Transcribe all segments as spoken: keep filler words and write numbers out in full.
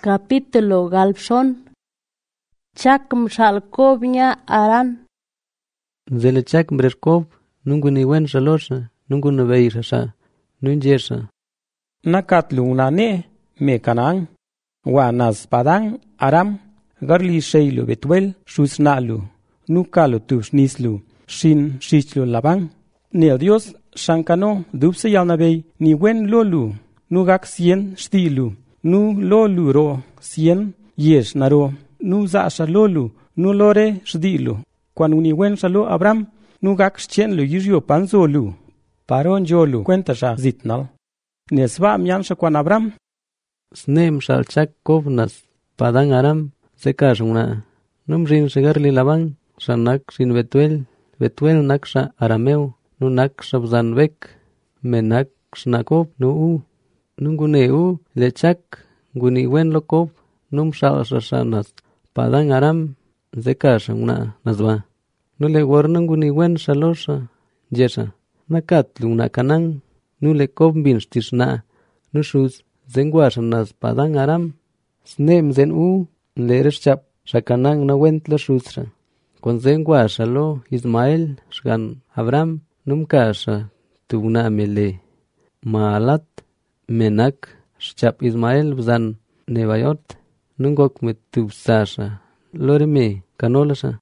Capítulo galpson. Chak mshalkob nya aran. Zele chak mbrerkob, nungu ni wen shalosha, nungu na veira sha, nunjesha. Nakatlung na ne, me kanang, wa nas padang, aram, garli sheilu betuel, shusnalu, nukalo tush nislu, shin shichlu labang. Neo Dios, shankano, dupse yaunabey, ni wen lolu, nugak sien stilu, nu lolu ro, sien, yesh naro, nu zasha lolu, nu lore shdilu. Cuando ni wen shalo Abram, nu gak schen lu yizio panzolu. Paron jolu cuenta sha zitnal. Nesva miansha kwan Abram. Snem shal chak kovnas, padang aram, sekashuna. Num rin shigarli labang, shanak shin betuel, betuel naksha arameo, nu naksha bzanvek, menak shnakov nu u. Nungune u, lechak, guni wen lokov, num shal shashanas, padang aram, zekashuna nazwa. Nule warnunguni wen shalosha, jesha. Nakat luna kanang, nule kombin stishna, nushuz, zengwashanas padang aram, snem zen u, leresh chap, shakanang na went la shusra. Con zengwashalo, Ismael, shgan Abram, numkasha, tuna mele. Maalat, menak, shchap Ismael bzan nevayot, nungok met tubsasha. Loreme, canolasha.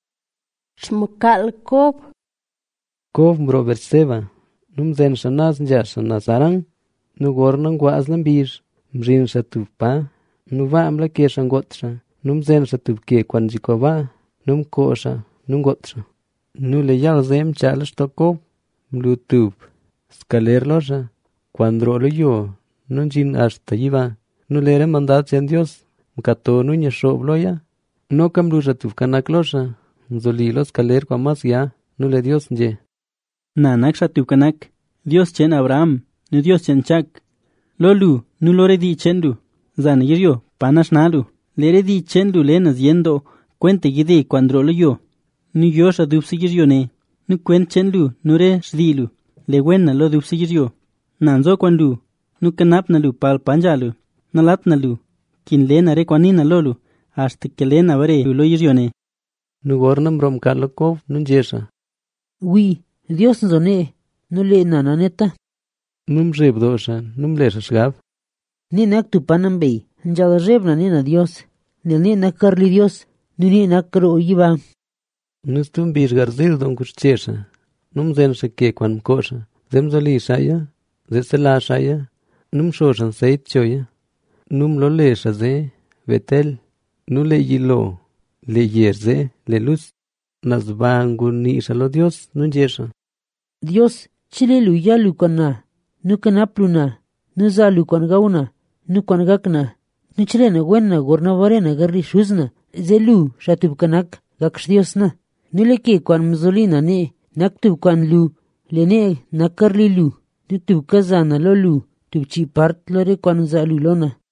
Shmukal kob. Kob bro Berseba, num zen shanaz nja shanazarang, nu gornang guazlan bir, mrin shatupa, nu va amla ke shangotsha, num zen shatupke kwanjikova, num kosha, num gotsha. Nu le yal zem chalish to kob, mlutup, skaler losha, cuando lo yo, nun jin hasta yiva, nu le re mandat en Dios, mkato nu nyesho bloya, no kamlu shatup kanaklosha, zoli los kaler kwa mas ya, nu le Dios nje. Nanak shatukanak, Dios chen Abraham, nu Dios chen chak. Lolu, nu lore di chendu, zan yirio, panas nalu, lere di chendu lenas yendo, cuente gide cuando lo yo. Nu yo shadupsi yirio ne, nu cuen chendu, nu re shdilu, le wena lo dupsi yirio. Nanzo kwandu, nu kanap nalu pal panjalu, nalat nalu, kin lena re kwanina lolu, hasta que lena vare lo yirio ne. Nu gornam rom kalokov, nun jesha. Oui, Dios zone, no le nananeta. Num rebdosha, num lesha shgab. Ni nak tu panambey, njaga rebna ni na Dios. Nil ni nak karli Dios, ni ni nak karo yiba. Nustum bir garzil don kushchesha. Num zen shake kwan kosha. Zem zoli shaya, zesela shaya. Num shoshan seit choya. Num lo lesha ze, vetel. Nu le yilo, le yerze, le luz. Nazbangu ni shalo Dios, nun jesha. Dios, chile lu ya lu kana, nu kanapluna, nu za lu kan gauna, nu kan gakna, nu chile na wenna gorna varena garri shuzna, zelu shatub kanak, gaksh Dios na. Nu leke kwan mzolina ne, naktub kwan lu, le ne nakarli lu, nu tub kazana lo lu, tub chi part lore kwan za lu lona.